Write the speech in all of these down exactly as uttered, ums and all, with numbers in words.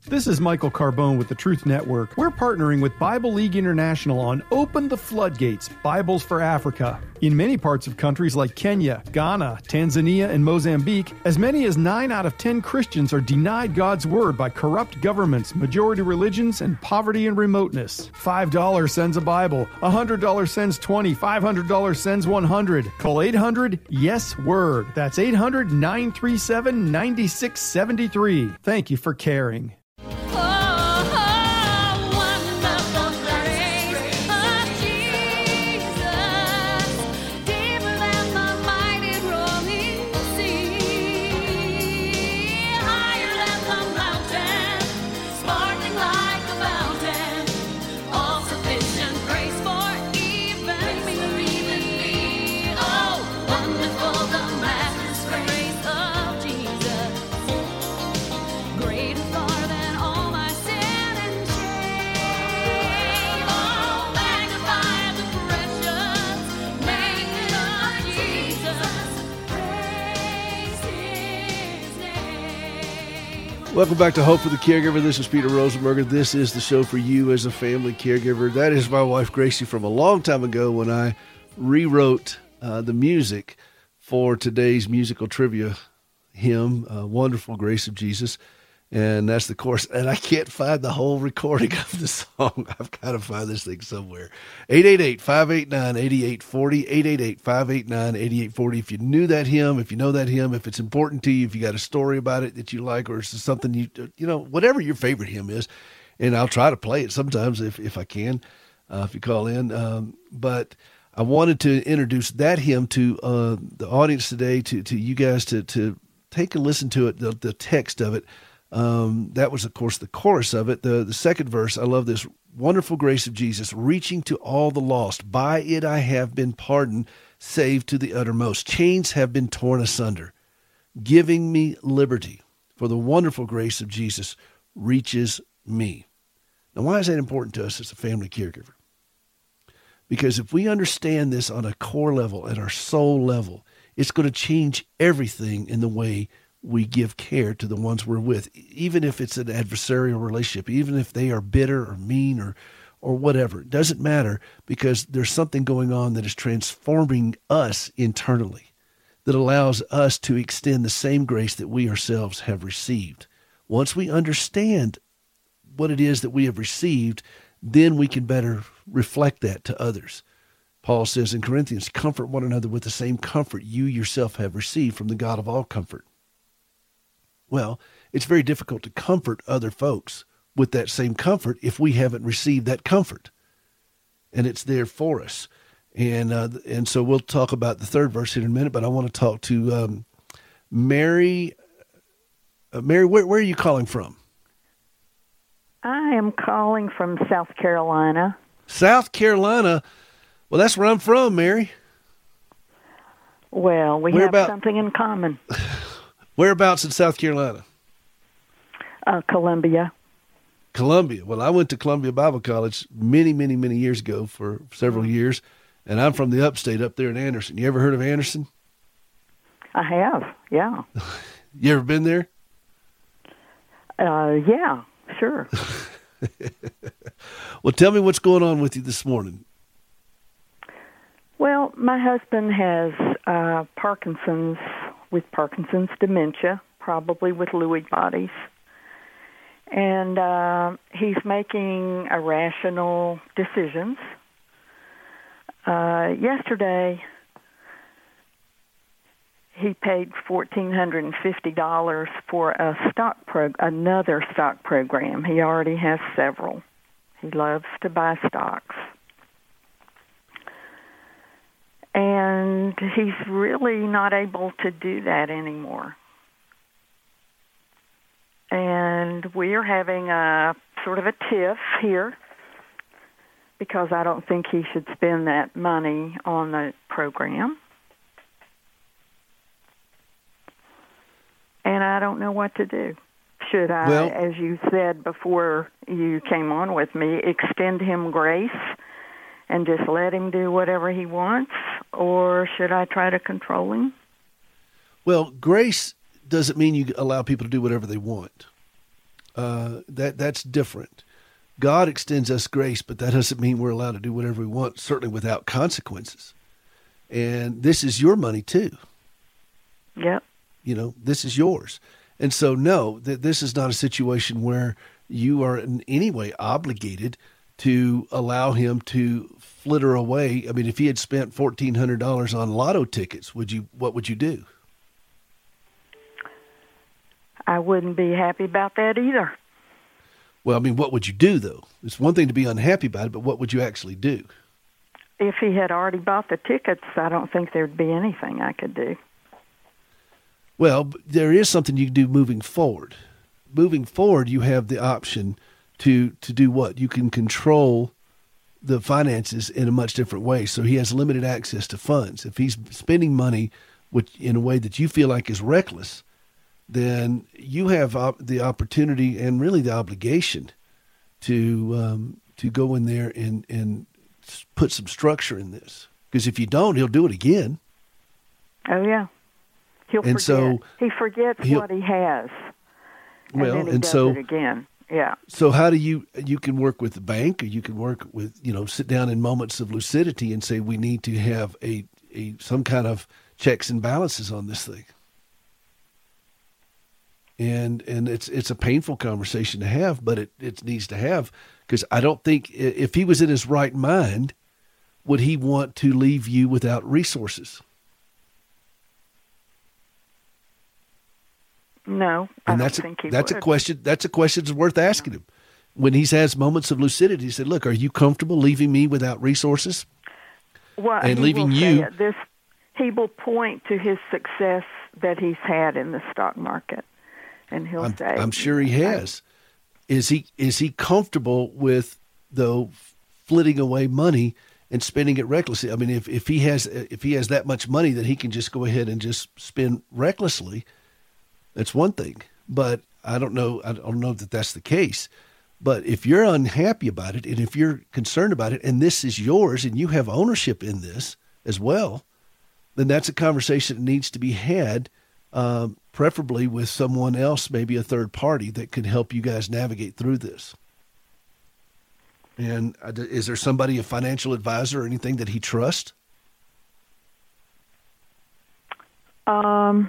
This is Michael Carbone with the Truth Network. We're partnering with Bible League International on Open the Floodgates, Bibles for Africa. In many parts of countries like Kenya, Ghana, Tanzania, and Mozambique, as many as nine out of ten Christians are denied God's Word by corrupt governments, majority religions, and poverty and remoteness. five dollars sends a Bible, one hundred dollars sends twenty, five hundred dollars sends one hundred. Call eight hundred yes word. That's eight hundred, nine three seven, nine six seven three. Thank you for caring. Welcome back to Hope for the Caregiver. This is Peter Rosenberger. This is the show for you as a family caregiver. That is my wife, Gracie, from a long time ago when I rewrote uh, the music for today's musical trivia hymn, uh, Wonderful Grace of Jesus. And that's the chorus. And I can't find the whole recording of the song. I've got to find this thing somewhere. eight eight eight, five eight nine, eight eight four zero, eight eight eight, five eight nine, eight eight four zero. If you knew that hymn, if you know that hymn, if it's important to you, if you got a story about it that you like, or it's something you, you know, whatever your favorite hymn is. And I'll try to play it sometimes if, if I can, uh, if you call in. Um, but I wanted to introduce that hymn to uh, the audience today, to, to you guys to, to take a listen to it, the, the text of it. Um, that was, of course, the chorus of it. The the second verse, I love this. Wonderful grace of Jesus, reaching to all the lost. By it I have been pardoned, saved to the uttermost. Chains have been torn asunder, giving me liberty. For the wonderful grace of Jesus reaches me. Now, why is that important to us as a family caregiver? Because if we understand this on a core level, at our soul level, it's going to change everything in the way we give care to the ones we're with, even if it's an adversarial relationship, even if they are bitter or mean or or whatever. It doesn't matter, because there's something going on that is transforming us internally that allows us to extend the same grace that we ourselves have received. Once we understand what it is that we have received, then we can better reflect that to others. Paul says in Corinthians, comfort one another with the same comfort you yourself have received from the God of all comfort. Well, it's very difficult to comfort other folks with that same comfort if we haven't received that comfort, and it's there for us. And uh, and so we'll talk about the third verse in a minute, but I want to talk to um, Mary. Uh, Mary, where, where are you calling from? I am calling from South Carolina. South Carolina? Well, that's where I'm from, Mary. Well, we where have about, something in common. Whereabouts in South Carolina? Uh, Columbia. Columbia. Well, I went to Columbia Bible College many, many, many years ago for several years, and I'm from the upstate up there in Anderson. You ever heard of Anderson? I have, yeah. You ever been there? Uh, yeah, sure. Well, tell me what's going on with you this morning. Well, my husband has uh, Parkinson's, with Parkinson's dementia, probably with Lewy bodies. And uh, he's making irrational decisions. Uh, yesterday, he paid one thousand four hundred fifty dollars for a stock pro- another stock program. He already has several. He loves to buy stocks. And he's really not able to do that anymore. And we are having a sort of a tiff here, because I don't think he should spend that money on the program. And I don't know what to do. Should I, well, as you said before you came on with me, extend him grace and just let him do whatever he wants, or should I try to control him? Well, grace doesn't mean you allow people to do whatever they want. uh, that that's different. God extends us grace, but that doesn't mean we're allowed to do whatever we want, certainly without consequences. And this is your money too. Yep. You know, this is yours. And so, no, th- this is not a situation where you are in any way obligated to allow him to flitter away. I mean, if he had spent fourteen hundred dollars on lotto tickets, would you? What would you do? I wouldn't be happy about that either. Well, I mean, what would you do, though? It's one thing to be unhappy about it, but what would you actually do? If he had already bought the tickets, I don't think there'd be anything I could do. Well, there is something you can do moving forward. Moving forward, you have the option to to do what? You can control the finances in a much different way. So he has limited access to funds. If he's spending money which in a way that you feel like is reckless, then you have op- the opportunity and really the obligation to um, to go in there and, and put some structure in this. Because if you don't, he'll do it again. Oh, yeah. He'll and forget. So he forgets what he has. And well, then he and does so it again. Yeah. So how do you, you can work with the bank, or you can work with, you know, sit down in moments of lucidity and say, we need to have a, a some kind of checks and balances on this thing. And and it's it's a painful conversation to have, but it, it needs to have, because I don't think if he was in his right mind, would he want to leave you without resources? No, I and don't that's think a, he that's would. a question. That's a question that's worth asking him. When he has moments of lucidity, he said, "Look, are you comfortable leaving me without resources?" Well, and he leaving will you. say it. This, he will point to his success that he's had in the stock market, and he'll I'm, say, "I'm sure he has." Is he is he comfortable with though flitting away money and spending it recklessly? I mean, if if he has if he has that much money that he can just go ahead and just spend recklessly, that's one thing. But I don't know. I don't know that that's the case. But if you're unhappy about it, and if you're concerned about it, and this is yours, and you have ownership in this as well, then that's a conversation that needs to be had, um, preferably with someone else, maybe a third party that could help you guys navigate through this. And uh, is there somebody, a financial advisor or anything that he trusts? Um.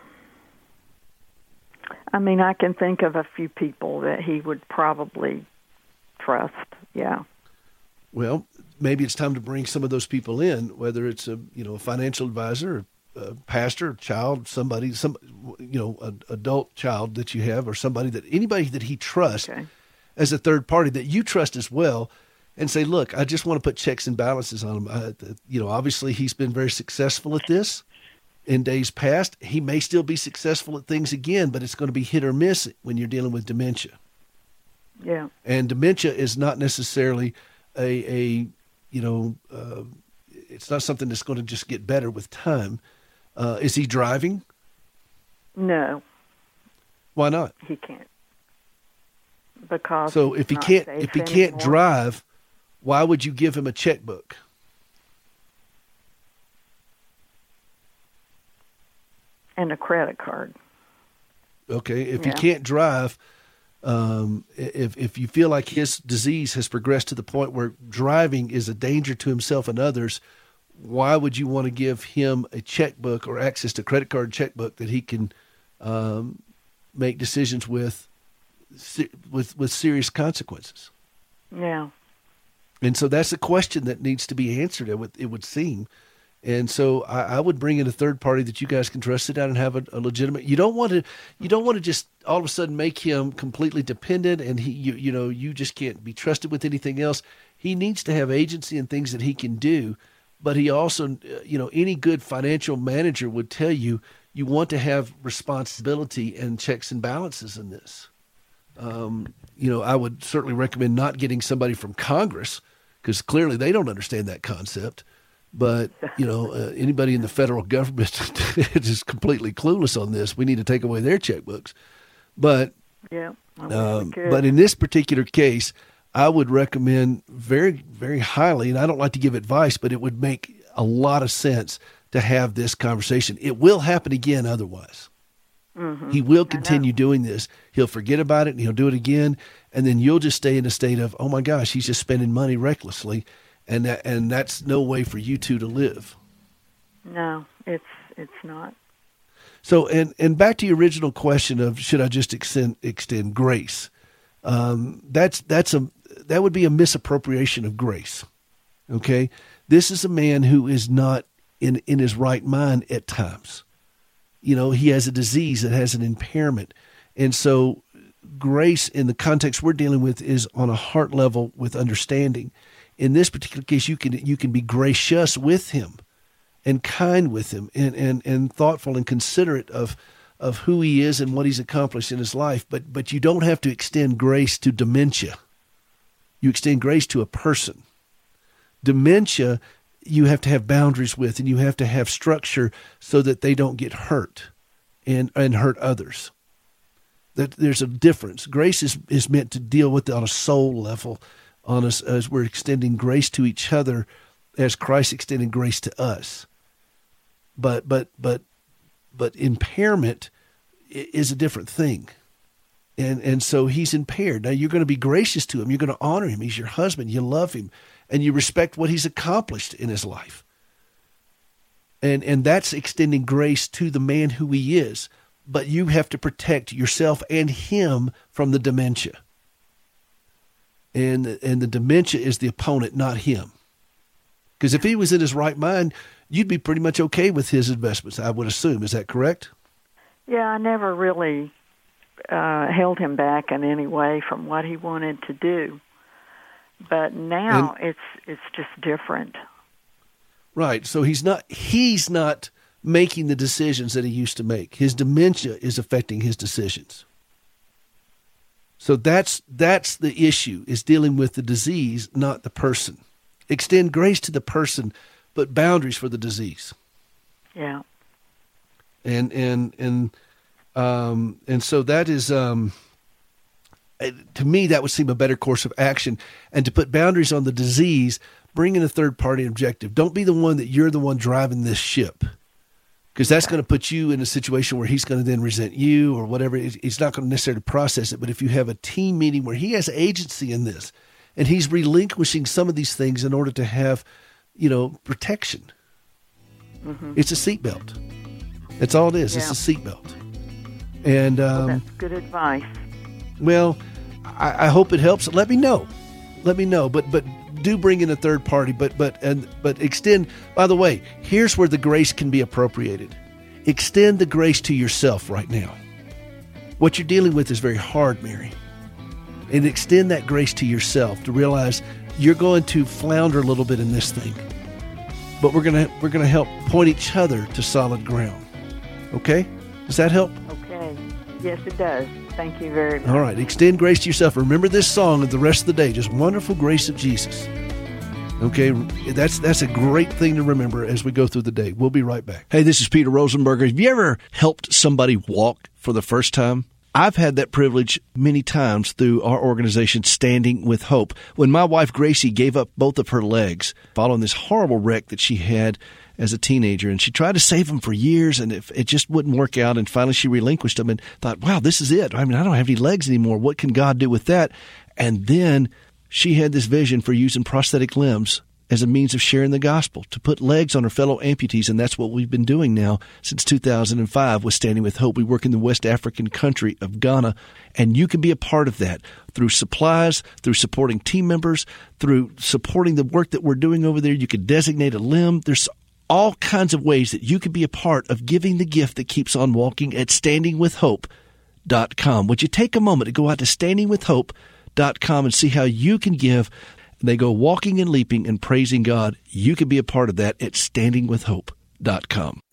I mean, I can think of a few people that he would probably trust. Yeah. Well, maybe it's time to bring some of those people in, whether it's a you know a financial advisor, a pastor, a child, somebody, some you know an adult child that you have, or somebody that anybody that he trusts Okay. as a third party that you trust as well, and say, look, I just want to put checks and balances on him. I, you know, obviously he's been very successful at this. In days past, he may still be successful at things again, but it's going to be hit or miss when you're dealing with dementia. Yeah. And dementia is not necessarily a, a you know, uh, it's not something that's going to just get better with time. Uh, is he driving? No, Why not? he can't. Because So he's if he not can't, safe if he anymore. can't drive, why would you give him a checkbook? And a credit card. Okay, if Yeah. he can't drive, um, if if you feel like his disease has progressed to the point where driving is a danger to himself and others, why would you want to give him a checkbook or access to credit card checkbook that he can um, make decisions with, with with serious consequences? Yeah. And so that's a question that needs to be answered. It would it would seem. And so I, I would bring in a third party that you guys can trust, sit down and have a, a legitimate. You don't want to, you don't want to just all of a sudden make him completely dependent, and he, you, you know, you just can't be trusted with anything else. He needs to have agency and things that he can do, but he also, you know, any good financial manager would tell you you want to have responsibility and checks and balances in this. Um, you know, I would certainly recommend not getting somebody from Congress, because clearly they don't understand that concept. But, you know, uh, anybody in the federal government is completely clueless on this. We need to take away their checkbooks. But, Yeah. I wish um, we could. but in this particular case, I would recommend very, very highly, and I don't like to give advice, but it would make a lot of sense to have this conversation. It will happen again otherwise. Mm-hmm. He will continue doing this. He'll forget about it, and he'll do it again, and then you'll just stay in a state of, oh, my gosh, he's just spending money recklessly, and that, and that's no way for you two to live. No, it's it's not. So, and, and back to your original question of should I just extend extend grace? Um, that's that's a that would be a misappropriation of grace. Okay, this is a man who is not in in his right mind at times. You know, he has a disease that has an impairment, and so grace in the context we're dealing with is on a heart level with understanding. In this particular case, you can you can be gracious with him, and kind with him, and and, and thoughtful and considerate of of who he is and what he's accomplished in his life. But but you don't have to extend grace to dementia. You extend grace to a person. Dementia, you have to have boundaries with, and you have to have structure so that they don't get hurt and and hurt others. That there's a difference. Grace is, is meant to deal with it on a soul level, on us as we're extending grace to each other, as Christ extended grace to us. But but but but impairment is a different thing. And and so he's impaired. Now you're going to be gracious to him. You're going to honor him. He's your husband. You love him. And you respect what he's accomplished in his life. And and that's extending grace to the man who he is. But you have to protect yourself and him from the dementia. And, and the dementia is the opponent, not him. Because if he was in his right mind, you'd be pretty much okay with his investments, I would assume. Is that correct? Yeah, I never really uh, held him back in any way from what he wanted to do. But now and, it's it's just different. Right. So he's not he's not making the decisions that he used to make. His dementia is affecting his decisions. So that's that's the issue, is dealing with the disease, not the person. Extend grace to the person, but boundaries for the disease. Yeah. And and and um and so that is um to me, that would seem a better course of action. And to put boundaries on the disease, bring in a third-party objective. Don't be the one that you're the one driving this ship, because that's going to put you in a situation where he's going to then resent you or whatever. He's not going to necessarily process it. But if you have a team meeting where he has agency in this, and he's relinquishing some of these things in order to have, you know, protection, mm-hmm. It's a seatbelt. That's all it is. Yeah. It's a seatbelt. And um, well, that's good advice. Well, I, I hope it helps. Let me know. Let me know. But but do bring in a third party. But but and but extend. By the way, here's where the grace can be appropriated. Extend the grace to yourself right now. What you're dealing with is very hard, Mary. And extend that grace to yourself to realize you're going to flounder a little bit in this thing. But we're gonna we're gonna help point each other to solid ground. Okay? Does that help? Okay. Yes, it does. Thank you very much. All right. Extend grace to yourself. Remember this song and the rest of the day. Just wonderful grace of Jesus. Okay. That's that's a great thing to remember as we go through the day. We'll be right back. Hey, this is Peter Rosenberger. Have you ever helped somebody walk for the first time? I've had that privilege many times through our organization, Standing with Hope. When my wife, Gracie, gave up both of her legs following this horrible wreck that she had as a teenager, and she tried to save them for years, and it, it just wouldn't work out, and finally she relinquished them and thought, wow, this is it. I mean, I don't have any legs anymore. What can God do with that? And then she had this vision for using prosthetic limbs as a means of sharing the gospel, to put legs on her fellow amputees, and that's what we've been doing now since two thousand five with Standing with Hope. We work in the West African country of Ghana, and you can be a part of that through supplies, through supporting team members, through supporting the work that we're doing over there. You could designate a limb. There's all kinds of ways that you can be a part of giving the gift that keeps on walking at standing with hope dot com. Would you take a moment to go out to standing with hope dot com and see how you can give? They go walking and leaping and praising God. You can be a part of that at standing with hope dot com.